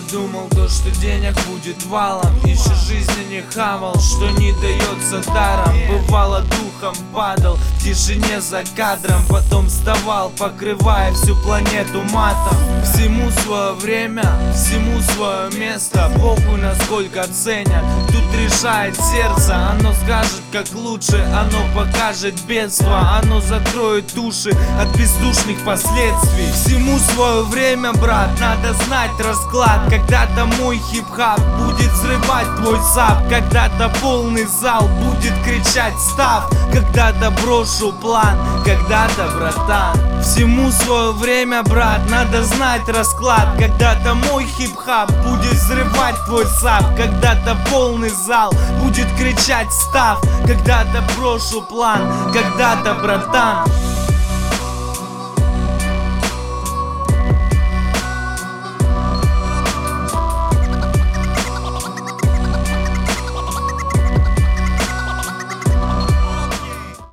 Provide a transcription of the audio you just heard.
думал то, что денег будет валом. Еще жизни не хавал, что не дается даром. Бывало духом падал в тишине за кадром, потом вставал, покрывая всю планету матом. Всему свое время, всему свое место, похуй насколько ценят. Тут решает сердце, оно скажет как лучше, оно покажет бедство, оно закроет уши от бездушных последствий. Всему свое время, брат, надо знать расклад. Когда-то мой хип-хап будет взрывать твой сап, когда-то полный зал будет кричать «Став!», когда-то брошу план, когда-то, братан. Всему свое время, брат, надо знать расклад. Когда-то мой хип-хап будет взрывать твой сап, когда-то полный зал будет кричать «Став!», когда-то брошу план, когда-то, братан.